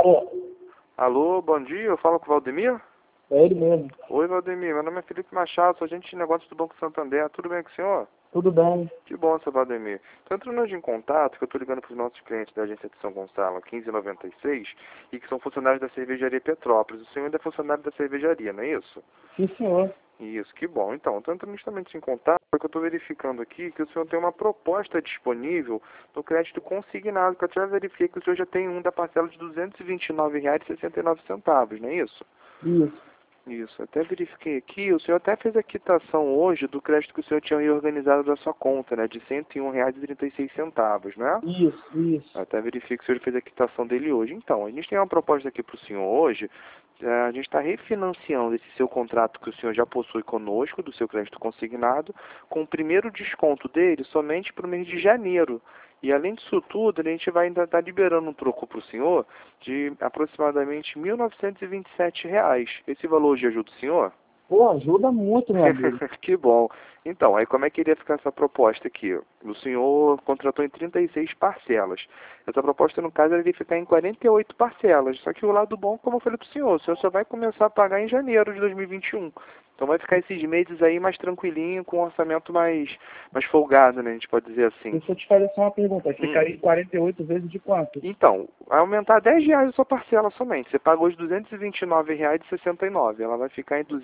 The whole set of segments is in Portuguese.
Alô? Alô, bom dia, eu falo com o Valdemir? É ele mesmo. Oi, Valdemir, meu nome é Felipe Machado, sou agente de negócios do Banco Santander, tudo bem com o senhor? Tudo bem? Que bom, seu Valdemir. Estou entrando hoje em contato, que eu estou ligando para os nossos clientes da agência de São Gonçalo, 1596, e que são funcionários da cervejaria Petrópolis. O senhor ainda é funcionário da cervejaria, não é isso? Sim, senhor. Isso, que bom. Então, estou entrando justamente em contato porque eu estou verificando aqui que o senhor tem uma proposta disponível no crédito consignado, que eu até verifiquei que o senhor já tem um da parcela de R$ 229,69, não é isso? Isso. Isso, até verifiquei aqui, o senhor até fez a quitação hoje do crédito que o senhor tinha reorganizado da sua conta, né, de R$ 101,36, não é? Isso. Até verifiquei que o senhor fez a quitação dele hoje. Então, a gente tem uma proposta aqui para o senhor hoje, a gente está refinanciando esse seu contrato que o senhor já possui conosco, do seu crédito consignado, com o primeiro desconto dele somente para o mês de janeiro. E além disso tudo, a gente vai ainda estar liberando um troco para o senhor de aproximadamente R$ 1.927. Esse valor já ajuda o senhor? Pô, ajuda muito, meu amigo. Que bom. Então, aí como é que iria ficar essa proposta aqui? O senhor contratou em 36 parcelas. Essa proposta, no caso, iria ficar em 48 parcelas. Só que o lado bom, como eu falei para o senhor só vai começar a pagar em janeiro de 2021. Então vai ficar esses meses aí mais tranquilinho, com um orçamento mais folgado, né? A gente pode dizer assim. Deixa eu te fazer só uma pergunta. Ficaria em 48 vezes de quanto? Então, vai aumentar R$ 10 a sua parcela somente. Você pagou hoje R$ 229,69. Ela vai ficar em R$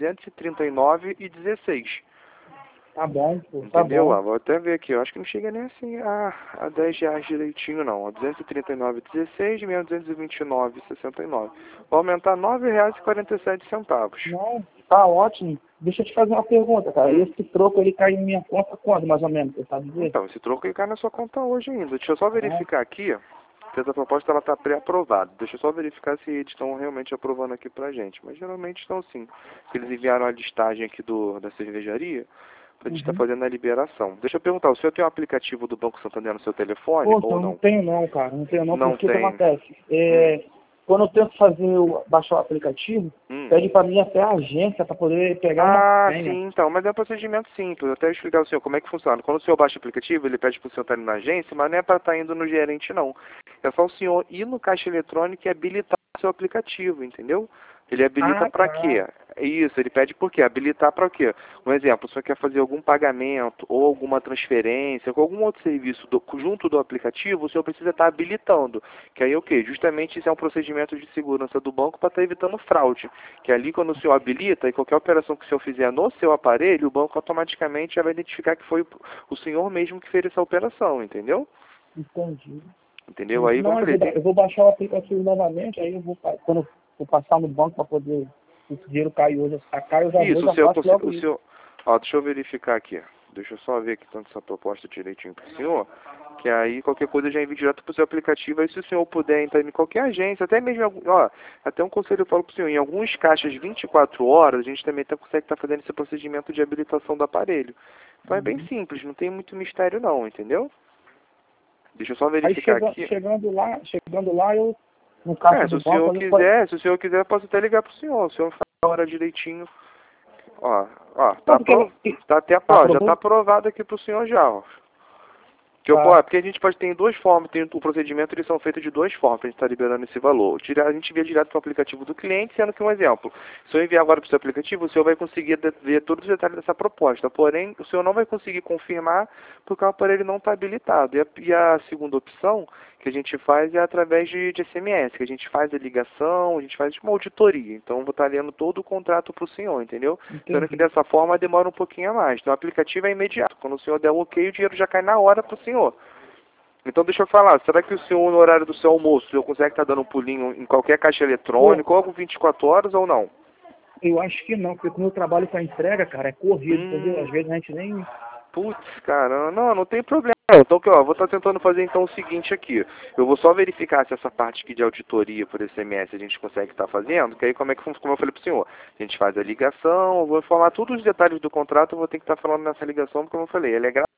239,16. Tá bom, pô. Tá Entendeu? bom. Vou até ver aqui. Eu acho que não chega nem assim a R$ 10 direitinho, não. A 239,16 menos 229,69. Vai aumentar R$ 9,47. Não, tá ótimo. Deixa eu te fazer uma pergunta, cara. Hum. Esse troco, ele cai em minha conta quando, mais ou menos? Você sabe dizer? Então, esse troco aí cai na sua conta hoje ainda. Deixa eu só Ah, verificar aqui, que essa proposta ela está pré-aprovada. Deixa eu só verificar se eles estão realmente aprovando aqui pra gente. Mas geralmente estão sim. Porque eles enviaram a listagem aqui da cervejaria pra gente estar uhum. fazendo a liberação. Deixa eu perguntar, o senhor tem um aplicativo do Banco Santander no seu telefone Pô, ou então não não? tenho não, cara. Não tenho não, Não porque o que tem. acontece? Hum. Quando eu tento baixar o aplicativo, Hum. pede pra mim até a agência para poder pegar uma Ah, senha. sim, então, mas é um procedimento simples. Eu até vou explicar ao senhor como é que funciona. Quando o senhor baixa o aplicativo, ele pede para o senhor estar indo na agência, mas não é para estar indo no gerente, não. É só o senhor ir no caixa eletrônico e habilitar o seu aplicativo, entendeu? Ele habilita Ah, para tá. quê? É isso, ele pede por quê? Habilitar para quê? Um exemplo, o senhor quer fazer algum pagamento ou alguma transferência com algum outro serviço junto do aplicativo, o senhor precisa estar habilitando. Que aí é o quê? Justamente isso é um procedimento de segurança do banco para estar evitando fraude. Que ali quando o senhor habilita e qualquer operação que o senhor fizer no seu aparelho, o banco automaticamente já vai identificar que foi o senhor mesmo que fez essa operação, entendeu? Entendi. Entendeu? Aí, como Não, eu falei, eu vou baixar o aplicativo novamente, aí eu vou, quando eu for passar no banco para poder, se o dinheiro cair hoje, cai, eu já vou, isso, já faço logo o isso. senhor, ó, deixa eu verificar aqui. Deixa eu só ver aqui tanto essa proposta direitinho para o senhor, que aí qualquer coisa eu já envio direto para o seu aplicativo. Aí se o senhor puder entrar em qualquer agência, até mesmo, ó, até um conselho eu falo para o senhor, em alguns caixas 24 horas, a gente também consegue estar fazendo esse procedimento de habilitação do aparelho. Então é bem Uhum. simples, não tem muito mistério não, entendeu? Deixa eu só Aí verificar aqui. chegando lá, eu, no caixa Se do o senhor banco, quiser, eu posso até ligar pro senhor. O senhor faz a hora direitinho. Ó, não, porque ela, tá até aprovado, já tá aprovou, aprovado aqui pro senhor já, ó. tá, Porque a gente pode ter em duas formas, tem o procedimento, eles são feitos de duas formas, pra gente estar liberando esse valor. A gente envia direto para o aplicativo do cliente, sendo que um exemplo, se eu enviar agora para o seu aplicativo, o senhor vai conseguir ver todos os detalhes dessa proposta, porém, o senhor não vai conseguir confirmar porque o aparelho não está habilitado. E a segunda opção que a gente faz é através de SMS, que a gente faz a ligação, a gente faz uma auditoria. Então, eu vou estar lendo todo o contrato para o senhor, entendeu? Sendo que entendi. dessa forma demora um pouquinho a mais. Então, o aplicativo é imediato. Quando o senhor der o ok, o dinheiro já cai na hora para o senhor. Então deixa eu falar, será que o senhor no horário do seu almoço, o senhor consegue estar dando um pulinho em qualquer caixa Pô, eletrônico, ou 24 horas ou não? eu acho que não, porque como eu trabalho com a entrega, cara, é corrido, entendeu? Hum, Às vezes a gente nem... putz, cara, não tem problema. Então, ó, vou estar tentando fazer então o seguinte aqui. Eu vou só verificar se essa parte aqui de auditoria por SMS a gente consegue estar fazendo, que aí como é que funciona, como eu falei pro senhor, a gente faz a ligação, eu vou informar todos os detalhes do contrato, eu vou ter que estar falando nessa ligação, porque como eu falei, ele é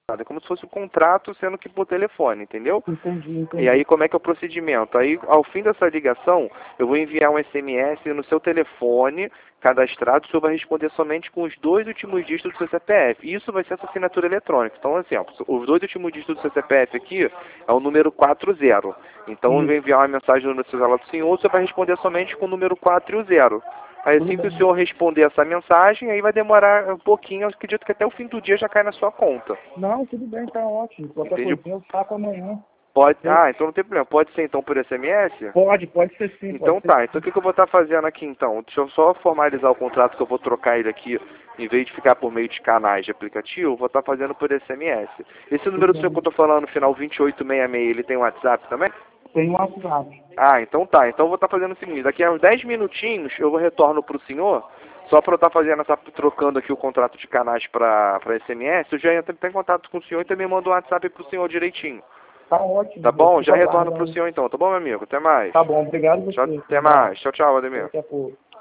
É como se fosse um contrato, sendo que por telefone, entendeu? Entendi. E aí, como é que é o procedimento? Aí, ao fim dessa ligação, eu vou enviar um SMS no seu telefone cadastrado, o senhor vai responder somente com os 2 últimos dígitos do seu CPF. E isso vai ser essa assinatura eletrônica. Então, exemplo, os 2 últimos dígitos do seu CPF aqui é o número 40. Então, eu vou enviar uma mensagem no celular do senhor, o senhor vai responder somente com o número 4 e o 0. Aí, assim que o senhor responder essa mensagem, aí vai demorar um pouquinho, eu acredito que até o fim do dia já cai na sua conta. Não, tudo bem, tá ótimo. Qualquer Entendi. coisinha eu saco amanhã. Pode, então não tem problema. Pode ser então por SMS? Pode ser sim. Então pode tá, ser. então o que eu vou estar fazendo aqui então? Deixa eu só formalizar o contrato que eu vou trocar ele aqui, em vez de ficar por meio de canais de aplicativo, eu vou estar fazendo por SMS. Esse número do senhor que eu tô falando, no final 2866, ele tem WhatsApp também? Tem um WhatsApp. Então tá, então eu vou estar fazendo o seguinte, daqui a uns 10 minutinhos eu vou retorno pro senhor, só para eu estar fazendo trocando aqui o contrato de canais para SMS, eu já entro em contato com o senhor e também mando um WhatsApp pro senhor direitinho. Tá ótimo. Tá bom? Eu Já fico retorno pro aguardando. senhor então, tá bom, meu amigo? Até mais. Tá bom, obrigado você. Até mais. Tchau, tchau, Ademir. Daqui a pouco.